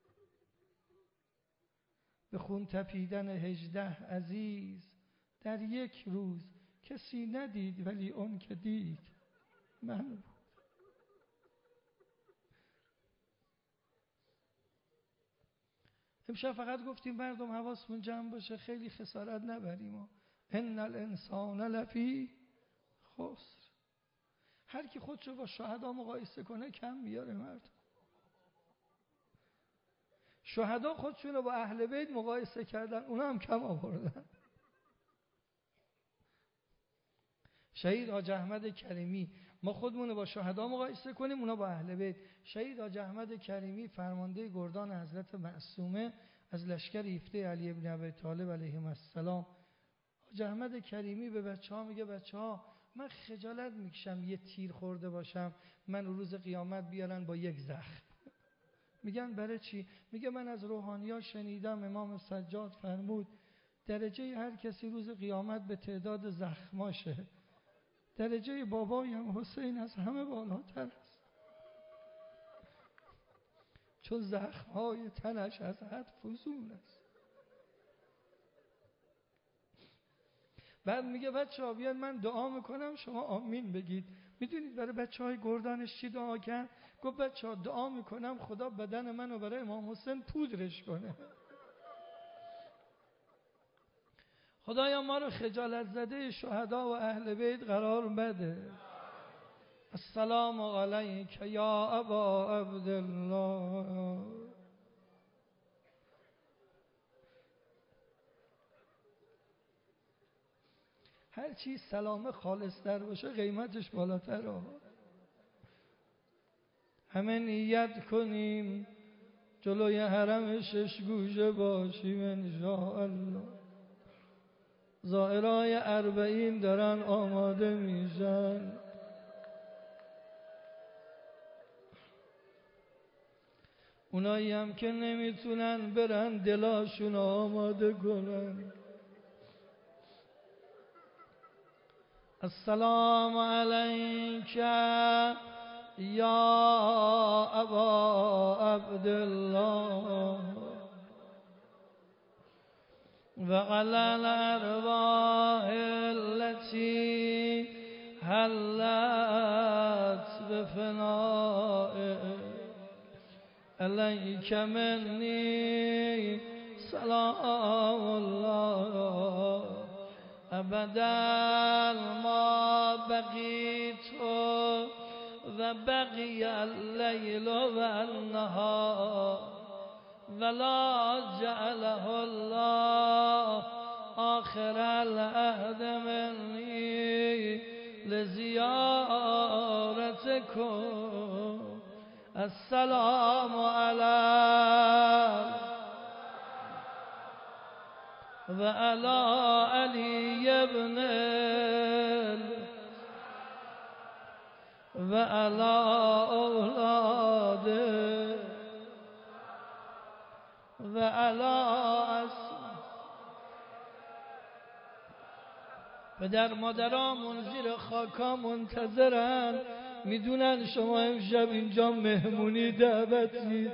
به خون تپیدن هجده عزیز در یک روز کسی ندید، ولی اون که دید من بود. امشب فقط گفتیم مردم حواسمون جمع باشه، خیلی خسارت نبریم. ان الانسان لفی خسر. هر کی خودشو با شهدا مقایسه کنه کم میاره مردم. شهدا خودشون رو با اهل بیت مقایسه کردن، اونا هم کم آوردن. شهید حاج احمد کریمی، ما خودمون رو با شهدا مقایسه کنیم، اونا با اهل بیت. شهید حاج احمد کریمی فرمانده گردان حضرت معصومه از لشکر هفده علی ابن ابی طالب علیه السلام. حاج احمد کریمی به بچه ها میگه بچه ها من خجالت میکشم یه تیر خورده باشم من روز قیامت بیارن با یک زخم. میگن برای چی؟ میگه من از روحانی‌ها شنیدم امام سجاد فرمود درجه هر کسی روز قیامت به تعداد زخماشه. درجه بابایم حسین از همه بالاتر است، چون زخمهای تنش از حد فزون است. بعد میگه بچه ها بیان من دعا میکنم شما آمین بگید. میدونید برای بچه های گردانش چی دعا کرد؟ گفت بچه ها دعا میکنم خدا بدن منو برای امام حسین پودرش کنه. خدایا ما رو خجالت زده شهدا و اهل بیت قرار بده. السلام علیک یا ابا عبدالله. هر چی سلام خالص در باشه قیمتش بالاتره. همه نیت کنیم جلوی حرم شش گوشه باشیم انشاءالله. زائرای اربعین دارن آماده میشن. اونایی هم که نمیتونن برن دلاشون آماده کنن. السلام علیک یا ابا عبدالله و علی الارواح التي حلت بفنائه علیک منی سلام الله ابدا ما بقیت و بقی اللیل و النهار ولا جعله الله آخر العهد منی لزیارتکم. السلام علیکم و علی علی ابن و علی اولاده و علی اسم. پدر مادرامون زیر خاکا منتظرن، میدونن شما امشب اینجا مهمونی دعوتید.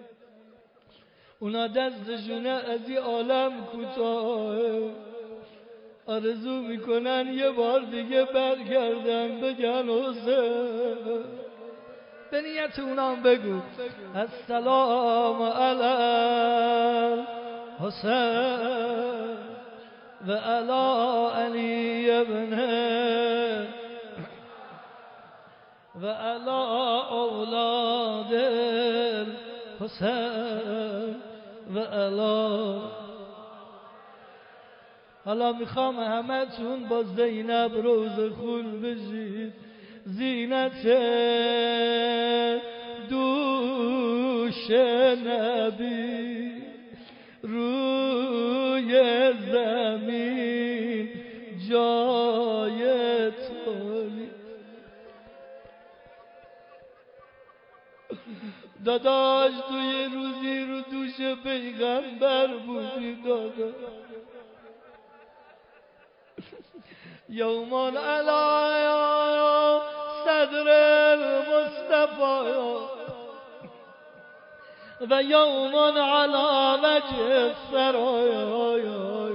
اونا دستشونه از این عالم کوتاه، آرزو میکنن یه بار دیگه برگردن بگن حسین. به نیت اونام بگو السلام علی حسین و علی علی ابن و علی اولاد حسین و علی. حالا میخوام همه تون با زینب روز خون بشید. زینت دوش نبی روی زمین جای تولی. داداش تو یه روزی رو دوش پیغمبر بودی داداش. یومان علی صدر المصطفى و یومان علی وجه السرایا.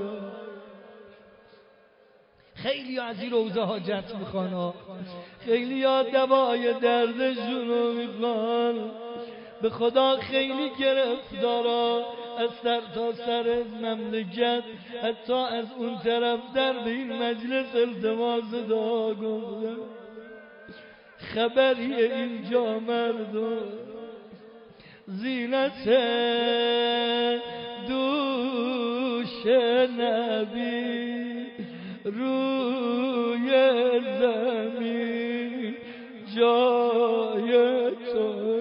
خیلی از این روزه حاجت میخوان، خیلی ها دوای دردشون رو میخوان. به خدا خیلی گرفتارا از سر تا سر از مملکت، حتی از اون طرف در به این مجلس التماس دعا گفتن. خبری اینجا مردم زینت دوش نبی روی زمین جای تو.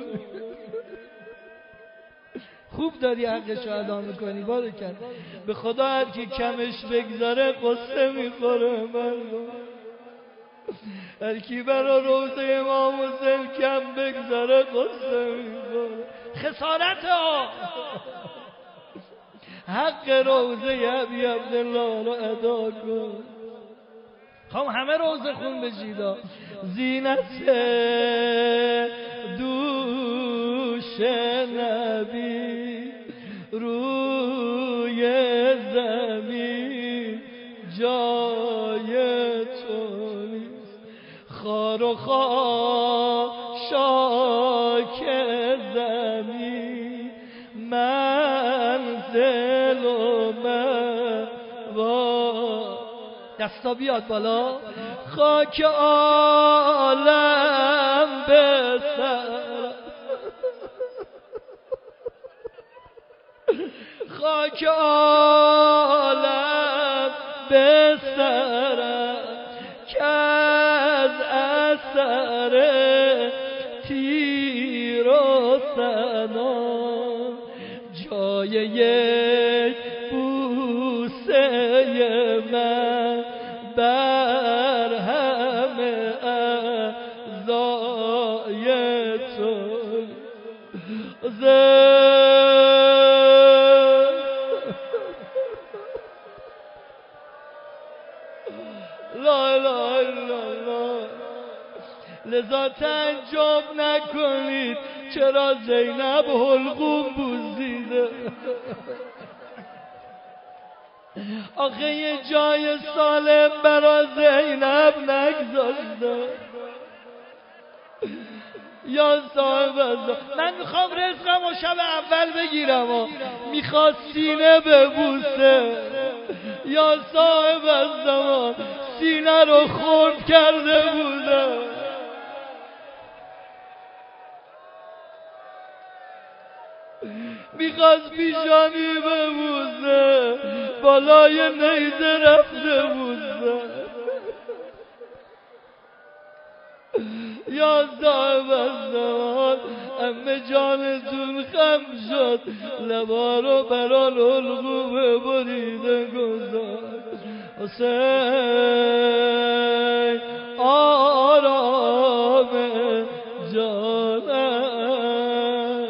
خوب داری حقش رو ادا میکنی. بارکن به خدا هر کی کمش بگذاره قصه میخوره. مردم هر کی برا روزه امام حسین کم بگذاره قصه میخوره. خسارت ها حق روزه ابی عبدالله رو ادا کن. خب همه روزه خون بشیدا. زینت دوش نبی روی زمین جای تو نیست. خار و خاشاک زمین منزل و موا. دستا بیاد بالا. خاک عالم به سر، خاک عالم به سر که از اثر تیر و سنان جای یک بوسه من بر همه اعضای تو. لا اله الا الله. لذا تعجب نکنید چرا زینب حلقوم بوسیده. آخه یه جای سالم برا زینب نگذاشته. یا صاحب ازا من میخوام رزقم و شب اول بگیرم و میخواد سینه ببوسه. یا صاحب الزمان سینه رو خرد کرده بوده. میخواست پیشانی ببوسه بالای نیزه رفته بوسه. یا صاحب الزمان امه جانتون خم شد لبا رو بران الگوه بریده گذاشت. حسین آرام جانم.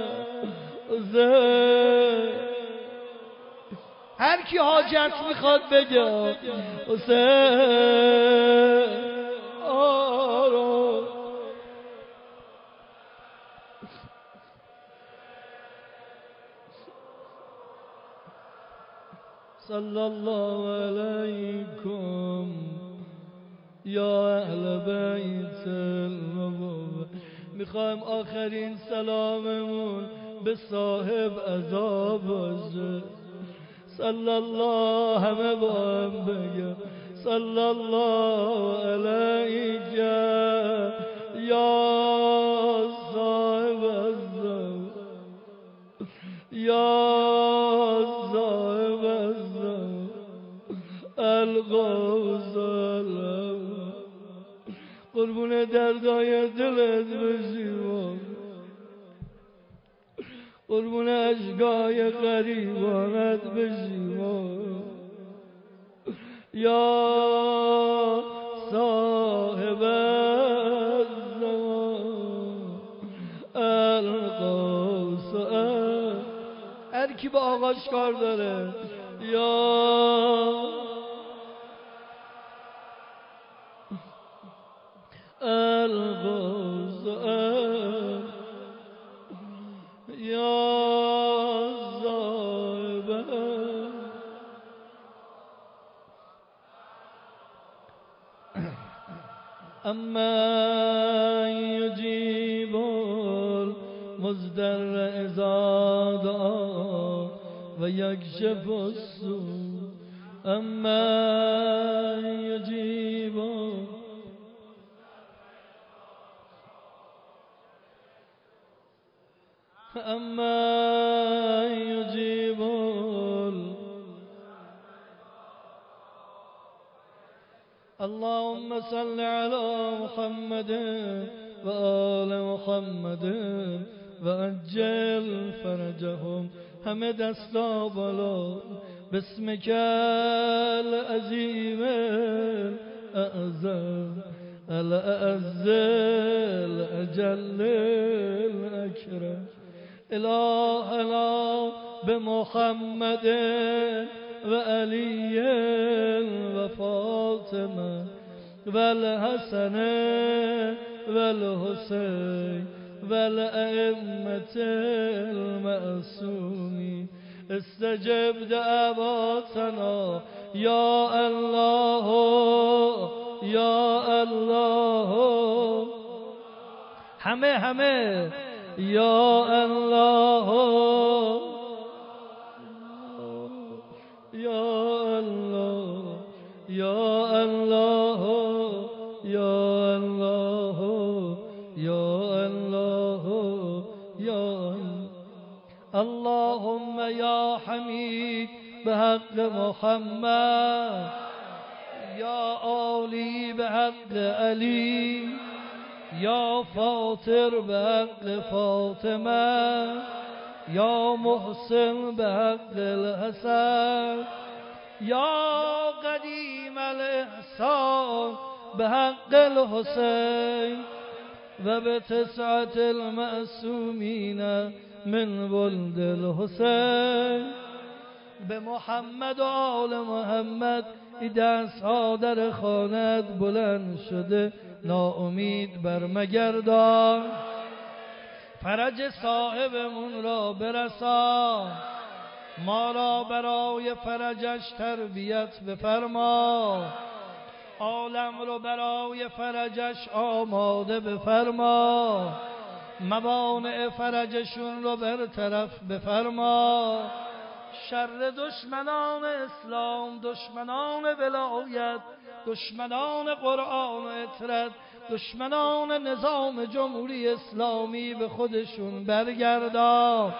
حسین هر کی حاجت میخواد بگه. حسین آرام. صلی الله علیکم یا اهل بیت النبوة. میخوایم آخرین سلاممون به صاحب عزا باشه. صلی الله همه با هم بگم صلی الله علیک یا صاحب عزا یا صاحب عزا الغوث الأول. قربون دردای دلت بشیم، قربون اشکای غریبانت بشیم. یا صاحب الزمان الغوث الأول. هر کی با آقاش کار داره. یا الغوث الأول یا صاحب. اما یجیب المضطر اذا دعا و یکشف السوء. اما یجیب أما يجيب اللهم صل على محمد وآل محمد وعجل فرجهم. همه دستا بالا. باسمك العظیم الاعظم الاعز الاجل الاکرم. الهنا بمحمد وعلي وفاطمة والحسن والحسين والأئمة المعصومين. استجب دعواتنا يا الله يا الله. همه همه يا الله يا الله يا الله يا الله يا الله يا اللهم يا حميد بحق محمد يا عالي بحق علي يا فاطر بحق فاطمة يا محسن بحق الحسن يا قديم الإحسان بحق الحسين وبتسعة المعصومين من ولد الحسين. به محمد و آل محمد دست ها در خانت بلند شده ناامید برمگردان. فرج صاحبمون را برسان. ما را برای فرجش تربیت بفرما. عالم رو برای فرجش آماده بفرما. موانع فرجشون رو برطرف بفرما. شر دشمنان اسلام، دشمنان ولایت، دشمنان قرآن و اطرت، دشمنان نظام جمهوری اسلامی به خودشون برگردان.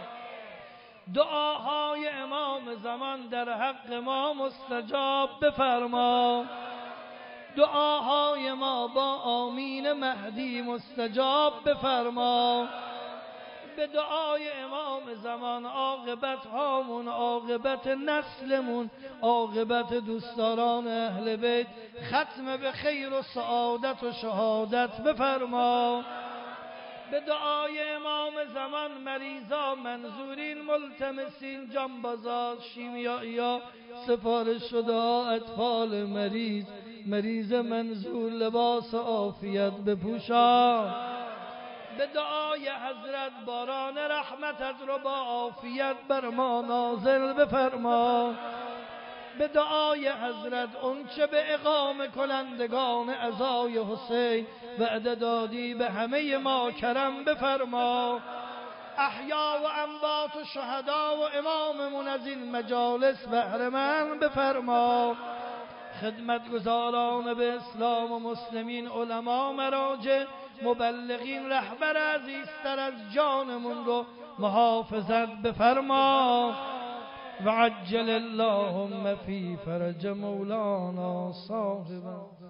دعاهای امام زمان در حق ما مستجاب بفرما. دعاهای ما با آمین مهدی مستجاب بفرما. به دعای امام زمان عاقبت هامون، عاقبت نسلمون، عاقبت دوستداران اهل بیت ختم به خیر و سعادت و شهادت بفرما. به دعای امام زمان مریضا، منظورین، ملتمسین، جانبازا، شیمیائیا، سفارش شده اطفال مریض، مریض منظور لباس عافیت بپوشان. به دعای حضرت باران رحمتت رو با عافیت بر ما نازل بفرما. به دعای حضرت اونچه به اقامه کنندگان عزای حسین وعده دادی به همه ما کرم بفرما. احیا و اموات و شهدا و اماممون از این مجالس بهره مند بفرما. خدمتگزاران به اسلام و مسلمین، علما، مراجع، مبلغین، رهبر عزیزتر از جانمون رو محافظت بفرما. و عجل اللهم فی فرج مولانا صاحبا